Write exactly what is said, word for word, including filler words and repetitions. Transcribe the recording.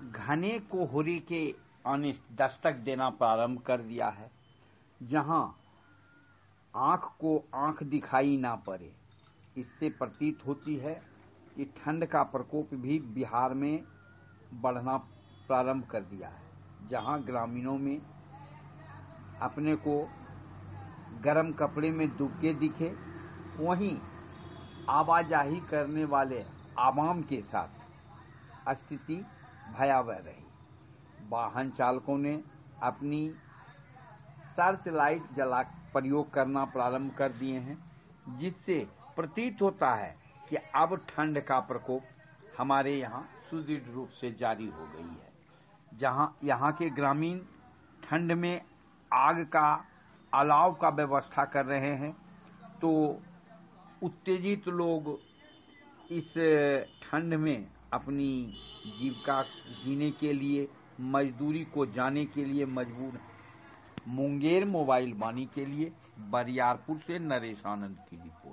घने कोहरे के आने दस्तक देना प्रारंभ कर दिया है। जहां आंख को आंख दिखाई ना पड़े, इससे प्रतीत होती है कि ठंड का प्रकोप भी बिहार में बढ़ना प्रारंभ कर दिया है। जहां ग्रामीणों में अपने को गर्म कपड़े में दुबके दिखे, वहीं आवाजाही करने वाले आवाम के साथ स्थिति भयावह रही। वाहन चालकों ने अपनी सर्च लाइट जला प्रयोग करना प्रारंभ कर दिए हैं, जिससे प्रतीत होता है कि अब ठंड का प्रकोप हमारे यहाँ सुदृढ़ रूप से जारी हो गई है। जहां यहाँ के ग्रामीण ठंड में आग का अलाव का व्यवस्था कर रहे हैं, तो उत्तेजित लोग इस ठंड में अपनी जीविका जीने के लिए मजदूरी को जाने के लिए मजबूर हैं। मुंगेर मोबाइल वाणी के लिए बरियारपुर से नरेश आनंद की रिपोर्ट।